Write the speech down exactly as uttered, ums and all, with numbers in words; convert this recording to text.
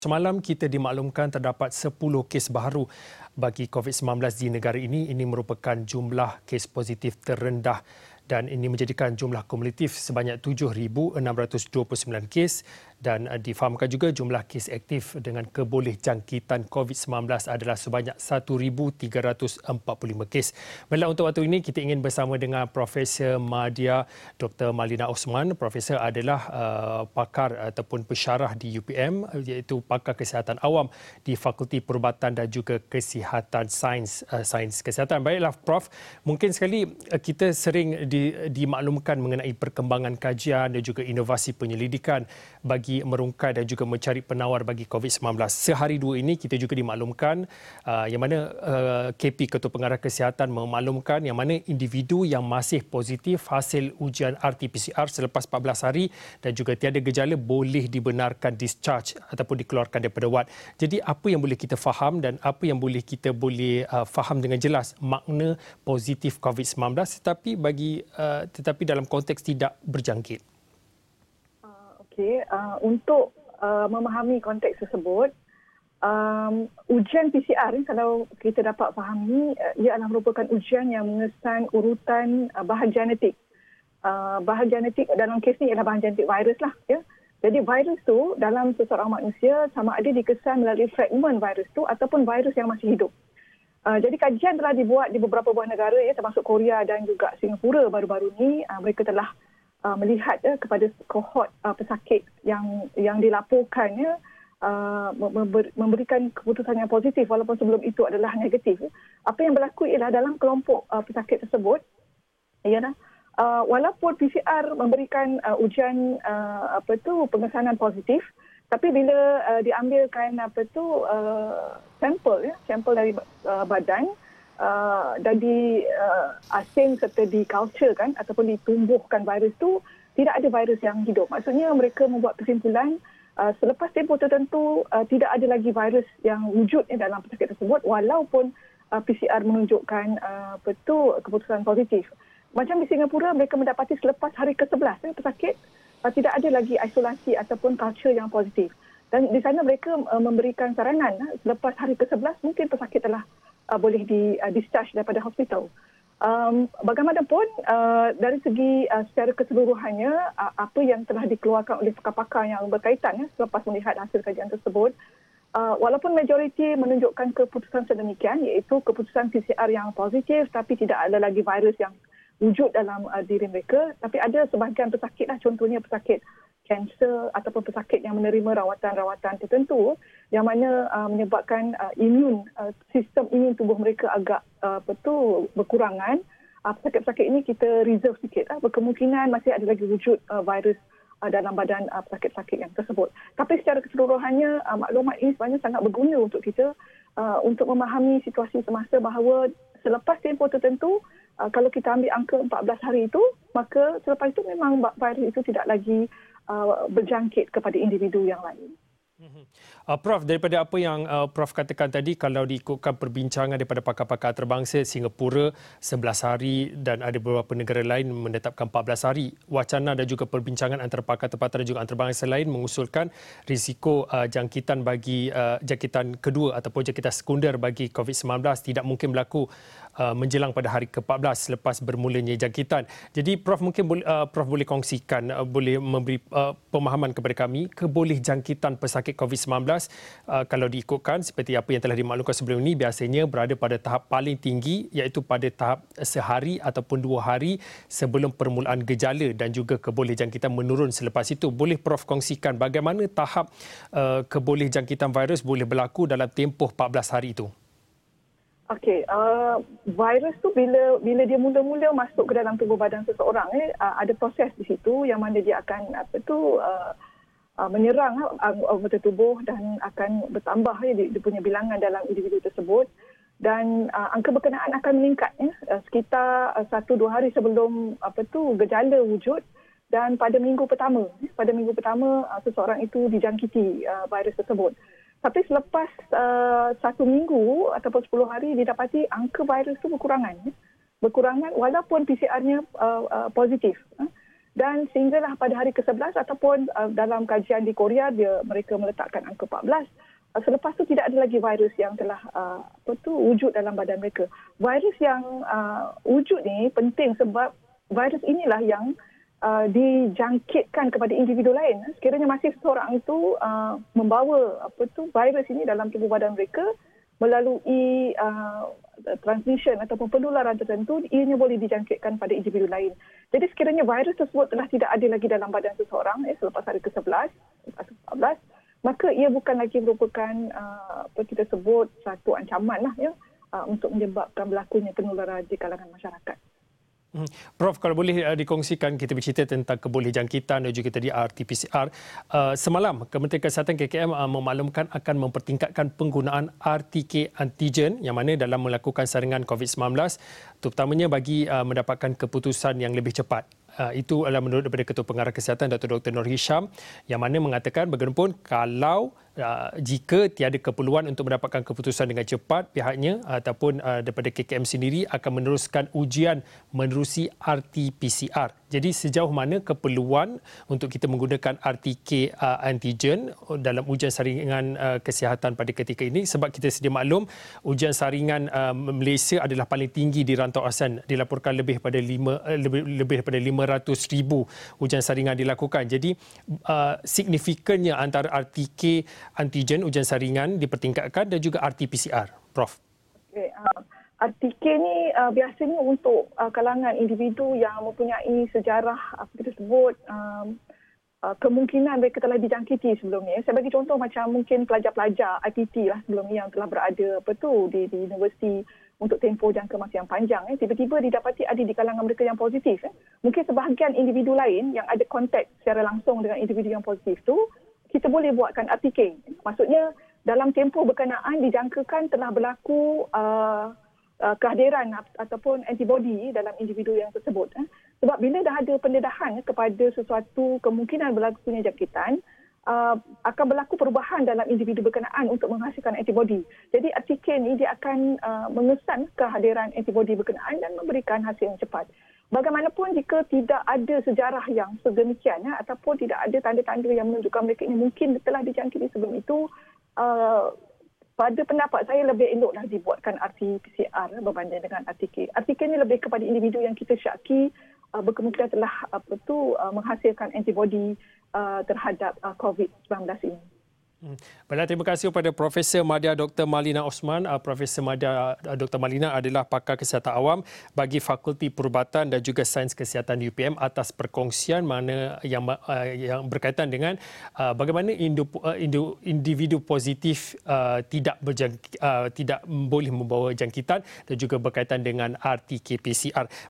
Semalam kita dimaklumkan terdapat sepuluh kes baru bagi COVID sembilan belas di negara ini. Ini merupakan jumlah kes positif terendah dan ini menjadikan jumlah kumulatif sebanyak tujuh ribu enam ratus dua puluh sembilan kes dan difahamkan juga jumlah kes aktif dengan kebolehjangkitan COVID sembilan belas adalah sebanyak satu ribu tiga ratus empat puluh lima kes. Baiklah, untuk waktu ini kita ingin bersama dengan Profesor Madya Doktor Malina Osman. Profesor adalah uh, pakar ataupun pensyarah di U P M, iaitu pakar kesihatan awam di Fakulti Perubatan dan juga Kesihatan Sains uh, Sains Kesihatan. Baiklah Prof, mungkin sekali uh, kita sering di, dimaklumkan mengenai perkembangan kajian dan juga inovasi penyelidikan bagi merungkai dan juga mencari penawar bagi COVID sembilan belas. Sehari dua ini kita juga dimaklumkan uh, yang mana uh, K P Ketua Pengarah Kesihatan memaklumkan yang mana individu yang masih positif hasil ujian R T P C R selepas empat belas hari dan juga tiada gejala boleh dibenarkan discharge ataupun dikeluarkan daripada wad. Jadi apa yang boleh kita faham dan apa yang boleh kita boleh uh, faham dengan jelas makna positif COVID sembilan belas tetapi bagi uh, tetapi dalam konteks tidak berjangkit. Okey, uh, untuk uh, memahami konteks tersebut, um, ujian P C R ni kalau kita dapat fahami, uh, ia adalah merupakan ujian yang mengesan urutan uh, bahan genetik. Uh, bahan genetik dalam kes ni ialah bahan genetik virus lah. Ya. Jadi virus tu dalam seseorang manusia sama ada dikesan melalui fragmen virus tu ataupun virus yang masih hidup. Uh, jadi kajian telah dibuat di beberapa buah negara ya, termasuk Korea dan juga Singapura baru-baru ni. Uh, mereka telah Uh, melihat uh, kepada kohort uh, pesakit yang yang dilaporkan ya, uh, member, memberikan keputusan yang positif walaupun sebelum itu adalah negatif. Apa yang berlaku ialah dalam kelompok uh, pesakit tersebut, ialah uh, walaupun P C R memberikan uh, ujian uh, apa tu pengesanan positif, tapi bila uh, diambilkan apa tu uh, sampel ya, sampel dari uh, badan Uh, dan di uh, asing serta di culture kan ataupun ditumbuhkan virus tu tidak ada virus yang hidup. Maksudnya mereka membuat kesimpulan uh, selepas tempoh tertentu uh, tidak ada lagi virus yang wujud eh, dalam pesakit tersebut walaupun uh, P C R menunjukkan uh, betul keputusan positif. Macam di Singapura mereka mendapati selepas hari ke sebelas eh, pesakit uh, tidak ada lagi isolasi ataupun culture yang positif. Dan di sana mereka uh, memberikan saranan uh, selepas hari ke sebelas mungkin pesakit telah Uh, boleh di uh, discharge daripada hospital. Um, bagaimanapun uh, dari segi uh, secara keseluruhannya uh, apa yang telah dikeluarkan oleh pakar-pakar yang berkaitan ya, selepas melihat hasil kajian tersebut, uh, walaupun majoriti menunjukkan keputusan sedemikian iaitu keputusan P C R yang positif tapi tidak ada lagi virus yang wujud dalam uh, diri mereka, tapi ada sebahagian pesakit lah, contohnya pesakit kanser ataupun pesakit yang menerima rawatan-rawatan tertentu yang mana uh, menyebabkan uh, imun uh, sistem imun tubuh mereka agak uh, betul berkurangan. Uh, pesakit-pesakit ini kita reserve sikit lah. Berkemungkinan masih ada lagi wujud uh, virus uh, dalam badan uh, pesakit-pesakit yang tersebut. Tapi secara keseluruhannya uh, maklumat ini sebenarnya sangat berguna untuk kita uh, untuk memahami situasi semasa bahawa selepas tempoh tertentu uh, kalau kita ambil angka empat belas hari itu, maka selepas itu memang virus itu tidak lagi Uh, berjangkit kepada individu yang lain. Uh, Prof, daripada apa yang uh, Prof katakan tadi, kalau diikutkan perbincangan daripada pakar-pakar antarabangsa, Singapura sebelas hari dan ada beberapa negara lain menetapkan empat belas hari. Wacana dan juga perbincangan antara pakar tempatan dan juga antarabangsa lain mengusulkan risiko uh, jangkitan bagi uh, jangkitan kedua ataupun jangkitan sekunder bagi COVID sembilan belas tidak mungkin berlaku uh, menjelang pada hari ke empat belas selepas bermulanya jangkitan. Jadi Prof mungkin boleh uh, Prof boleh kongsikan, uh, boleh memberi uh, pemahaman kepada kami kebolehjangkitan pesakit COVID sembilan belas uh, kalau diikutkan seperti apa yang telah dimaklumkan sebelum ini biasanya berada pada tahap paling tinggi iaitu pada tahap sehari ataupun dua hari sebelum permulaan gejala dan juga kebolehjangkitan menurun selepas itu. Boleh Prof kongsikan bagaimana tahap uh, kebolehjangkitan virus boleh berlaku dalam tempoh empat belas hari itu? Okey, uh, virus tu bila bila dia mula-mula masuk ke dalam tubuh badan seseorang eh uh, ada proses di situ yang mana dia akan apa tu uh, uh, menyerang anggota tubuh dan akan bertambah ya dia, dia punya bilangan dalam individu tersebut dan uh, angka berkenaan akan meningkat ya uh, sekitar uh, satu dua hari sebelum apa tu gejala wujud dan pada minggu pertama ya, pada minggu pertama uh, seseorang itu dijangkiti uh, virus tersebut. Tapi selepas uh, satu minggu ataupun sepuluh hari didapati angka virus itu berkurangan. Berkurangan walaupun P C R-nya uh, uh, positif. Dan sehinggalah pada hari ke sebelas ataupun uh, dalam kajian di Korea, dia mereka meletakkan angka empat belas. Uh, selepas tu tidak ada lagi virus yang telah uh, apa tu wujud dalam badan mereka. Virus yang uh, wujud ni penting sebab virus inilah yang uh, dijangkitkan kepada individu lain. Sekiranya masih seseorang itu uh, membawa apa tu virus ini dalam tubuh badan mereka melalui uh, transmission ataupun penularan tertentu, ianya boleh dijangkitkan pada individu lain. Jadi sekiranya virus tersebut telah tidak ada lagi dalam badan seseorang eh, selepas hari ke sebelas, selepas empat belas, maka ia bukan lagi merupakan uh, apa kita sebut satu ancaman lah ya uh, untuk menyebabkan berlakunya penularan di kalangan masyarakat. Hmm. Prof, kalau boleh uh, dikongsikan, kita bercerita tentang kebolehjangkitan dan juga tadi R T P C R. Uh, semalam, Kementerian Kesihatan K K M uh, memaklumkan akan mempertingkatkan penggunaan R T K antigen yang mana dalam melakukan saringan COVID sembilan belas, terutamanya bagi uh, mendapatkan keputusan yang lebih cepat. Uh, itu adalah menurut daripada Ketua Pengarah Kesihatan Datuk Doktor Nur Hisham yang mana mengatakan bagaimanapun kalau uh, jika tiada keperluan untuk mendapatkan keputusan dengan cepat, pihaknya ataupun uh, daripada K K M sendiri akan meneruskan ujian menerusi R T P C R. Jadi sejauh mana keperluan untuk kita menggunakan R T K uh, antigen dalam ujian saringan uh, kesihatan pada ketika ini, sebab kita sedia maklum ujian saringan uh, Malaysia adalah paling tinggi di rantau ASEAN, dilaporkan lebih pada lima uh, lebih lebih daripada lima ratus ribu ujian saringan dilakukan. Jadi uh, signifikannya antara R T K antigen ujian saringan dipertingkatkan dan juga R T P C R, Prof. Okay, uh... R T K ni uh, biasanya untuk uh, kalangan individu yang mempunyai sejarah apa kita sebut um, uh, kemungkinan mereka telah dijangkiti sebelum ni. Saya bagi contoh macam mungkin pelajar-pelajar I P T lah sebelum ni yang telah berada apa tu di, di universiti untuk tempoh jangka masa yang panjang. Eh. Tiba-tiba didapati ada di kalangan mereka yang positif. Eh. Mungkin sebahagian individu lain yang ada kontak secara langsung dengan individu yang positif tu, kita boleh buatkan R T K. Maksudnya dalam tempoh berkenaan dijangkakan telah berlaku uh, Uh, kehadiran ataupun antibody dalam individu yang tersebut. Eh. Sebab bila dah ada pendedahan eh, kepada sesuatu kemungkinan berlakunya jangkitan, uh, akan berlaku perubahan dalam individu berkenaan untuk menghasilkan antibody. Jadi R T K ni dia akan uh, mengesan kehadiran antibody berkenaan dan memberikan hasil yang cepat. Bagaimanapun jika tidak ada sejarah yang sedemikian eh, ataupun tidak ada tanda-tanda yang menunjukkan mereka ini mungkin telah dijangkiti sebelum itu, uh, pada pendapat saya lebih eloklah dibuatkan R T P C R berbanding dengan R T K. R T K ni lebih kepada individu yang kita syaki uh, berkemungkinan telah apa tu uh, menghasilkan antibody uh, terhadap uh, COVID sembilan belas ini. Hmm. Baiklah, terima kasih kepada Profesor Madya Doktor Malina Osman. Uh, Profesor Madya uh, Doktor Malina adalah pakar kesihatan awam bagi Fakulti Perubatan dan juga Sains Kesihatan U P M atas perkongsian mana yang uh, yang berkaitan dengan uh, bagaimana indu, uh, indu, individu positif uh, tidak berjangk, uh, tidak boleh membawa jangkitan dan juga berkaitan dengan R T K P C R.